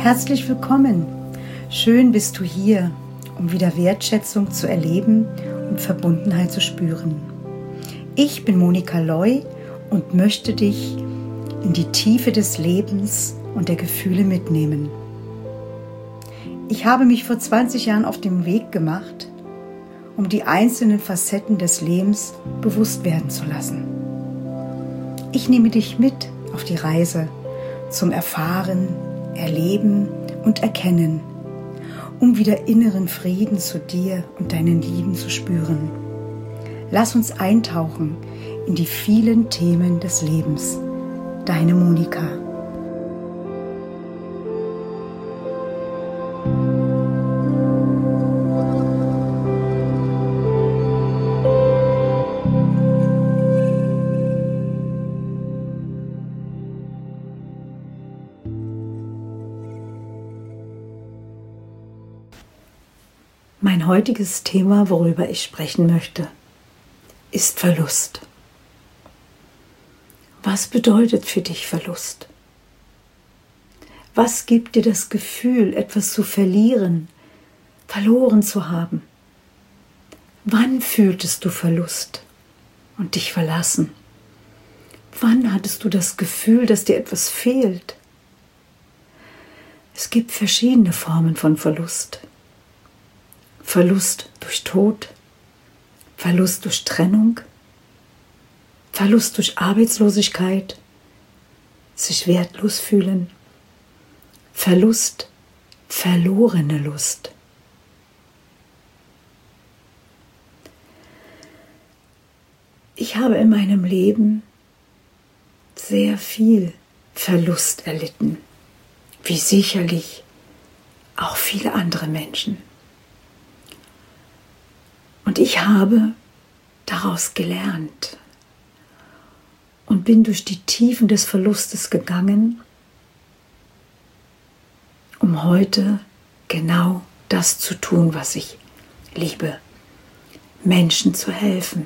Herzlich willkommen. Schön bist du hier, um wieder Wertschätzung zu erleben und Verbundenheit zu spüren. Ich bin Monika Loy und möchte dich in die Tiefe des Lebens und der Gefühle mitnehmen. Ich habe mich vor 20 Jahren auf den Weg gemacht, um die einzelnen Facetten des Lebens bewusst werden zu lassen. Ich nehme dich mit auf die Reise zum Erfahren, Erleben und Erkennen, um wieder inneren Frieden zu dir und deinen Lieben zu spüren. Lass uns eintauchen in die vielen Themen des Lebens. Deine Monika. Mein heutiges Thema, worüber ich sprechen möchte, ist Verlust. Was bedeutet für dich Verlust? Was gibt dir das Gefühl, etwas zu verlieren, verloren zu haben? Wann fühltest du Verlust und dich verlassen? Wann hattest du das Gefühl, dass dir etwas fehlt? Es gibt verschiedene Formen von Verlust. Verlust durch Tod, Verlust durch Trennung, Verlust durch Arbeitslosigkeit, sich wertlos fühlen, Verlust, verlorene Lust. Ich habe in meinem Leben sehr viel Verlust erlitten, wie sicherlich auch viele andere Menschen. Und ich habe daraus gelernt und bin durch die Tiefen des Verlustes gegangen, um heute genau das zu tun, was ich liebe, Menschen zu helfen.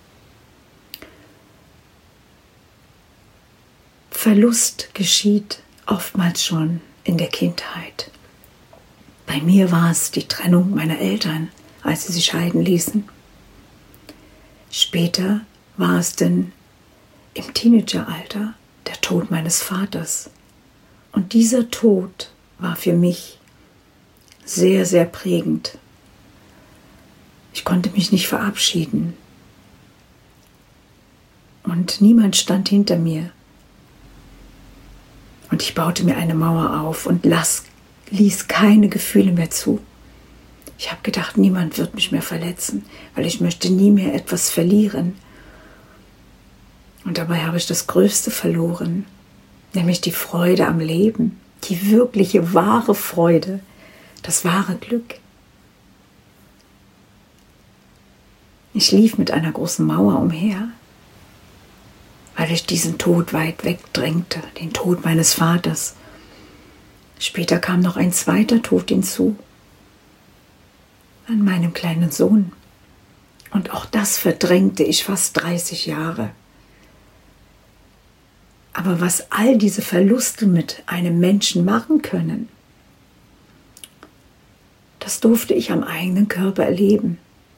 Verlust geschieht oftmals schon in der Kindheit. Bei mir war es die Trennung meiner Eltern, als sie sich scheiden ließen. Später war es dann im Teenageralter der Tod meines Vaters. Und dieser Tod war für mich sehr, sehr prägend. Ich konnte mich nicht verabschieden. Und niemand stand hinter mir. Und ich baute mir eine Mauer auf und ließ keine Gefühle mehr zu. Ich habe gedacht, niemand wird mich mehr verletzen, weil ich möchte nie mehr etwas verlieren. Und dabei habe ich das Größte verloren, nämlich die Freude am Leben, die wirkliche, wahre Freude, das wahre Glück. Ich lief mit einer großen Mauer umher, weil ich diesen Tod weit wegdrängte, den Tod meines Vaters. Später kam noch ein zweiter Tod hinzu, an meinem kleinen Sohn. Und auch das verdrängte ich fast 30 Jahre. Aber was all diese Verluste mit einem Menschen machen können, das durfte ich am eigenen Körper erleben.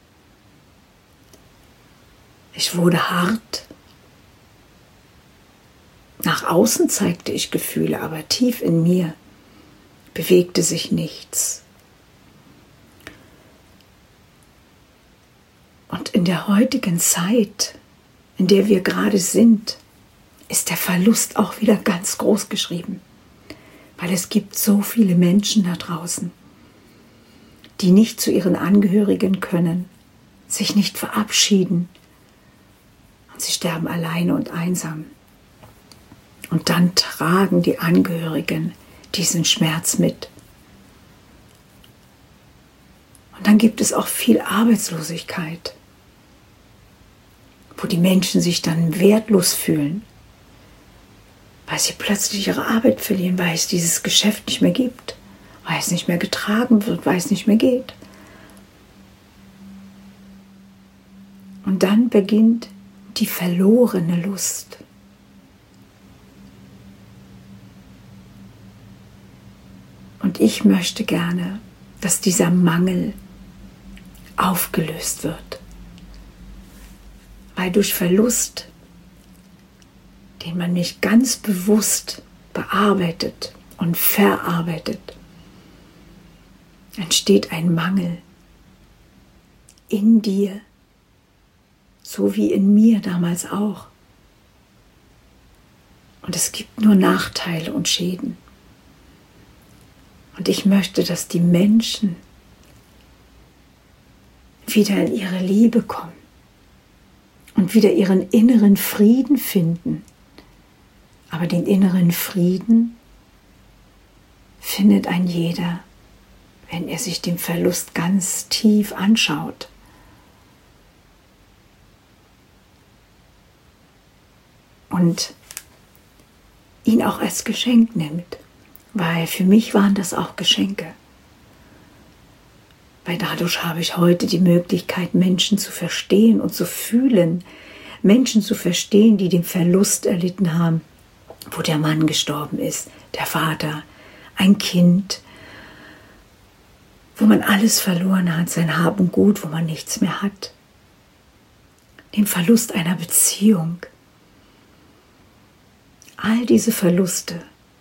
Ich wurde hart. Nach außen zeigte ich Gefühle, aber tief in mir bewegte sich nichts. Und in der heutigen Zeit, in der wir gerade sind, ist der Verlust auch wieder ganz groß geschrieben. Weil es gibt so viele Menschen da draußen, die nicht zu ihren Angehörigen können, sich nicht verabschieden. Und sie sterben alleine und einsam. Und dann tragen die Angehörigen diesen Schmerz mit. Und dann gibt es auch viel Arbeitslosigkeit, wo die Menschen sich dann wertlos fühlen, weil sie plötzlich ihre Arbeit verlieren, weil es dieses Geschäft nicht mehr gibt, weil es nicht mehr getragen wird, weil es nicht mehr geht. Und dann beginnt die verlorene Lust. Und ich möchte gerne, dass dieser Mangel aufgelöst wird. Weil durch Verlust, den man nicht ganz bewusst bearbeitet und verarbeitet, entsteht ein Mangel in dir, so wie in mir damals auch. Und es gibt nur Nachteile und Schäden. Und ich möchte, dass die Menschen wieder in ihre Liebe kommen und wieder ihren inneren Frieden finden. Aber den inneren Frieden findet ein jeder, wenn er sich den Verlust ganz tief anschaut. Und ihn auch als Geschenk nimmt, weil für mich waren das auch Geschenke. Weil dadurch habe ich heute die Möglichkeit, Menschen zu verstehen und zu fühlen, Menschen zu verstehen, die den Verlust erlitten haben, wo der Mann gestorben ist, der Vater, ein Kind, wo man alles verloren hat, sein Hab und Gut, wo man nichts mehr hat. Den Verlust einer Beziehung. All diese Verluste,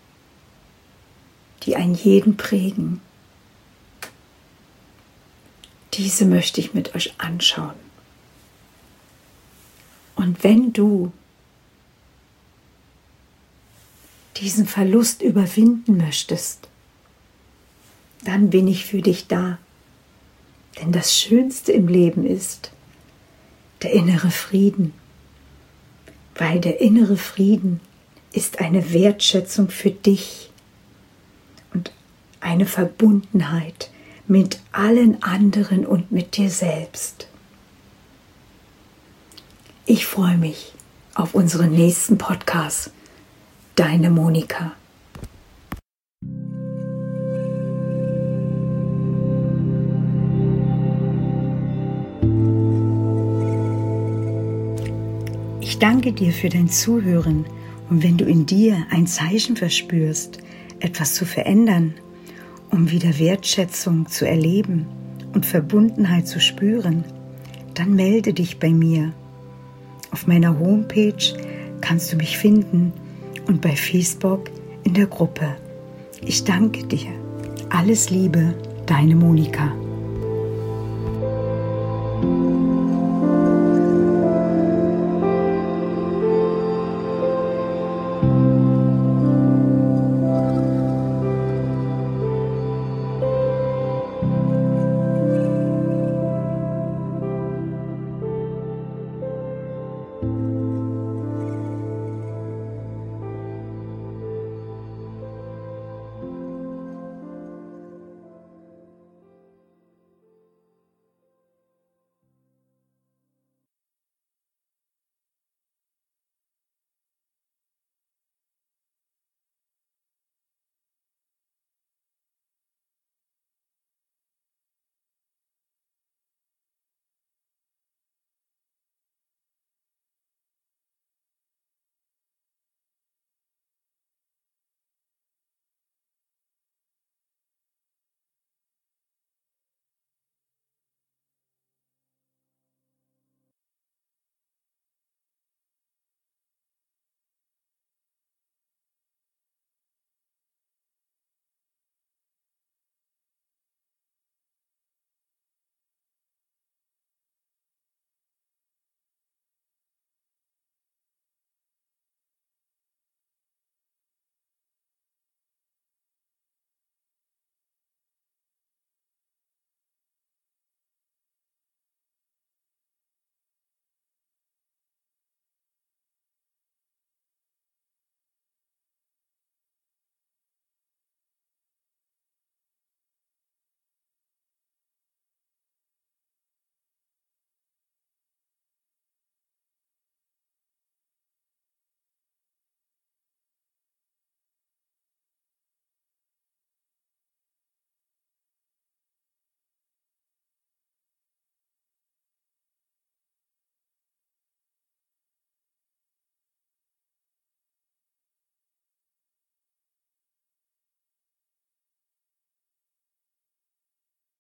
die einen jeden prägen, diese möchte ich mit euch anschauen. Und wenn du diesen Verlust überwinden möchtest, dann bin ich für dich da. Denn das Schönste im Leben ist der innere Frieden. Weil der innere Frieden ist eine Wertschätzung für dich und eine Verbundenheit mit allen anderen und mit dir selbst. Ich freue mich auf unseren nächsten Podcast. Deine Monika. Ich danke dir für dein Zuhören und wenn du in dir ein Zeichen verspürst, etwas zu verändern, um wieder Wertschätzung zu erleben und Verbundenheit zu spüren, dann melde dich bei mir. Auf meiner Homepage kannst du mich finden und bei Facebook in der Gruppe. Ich danke dir. Alles Liebe, deine Monika.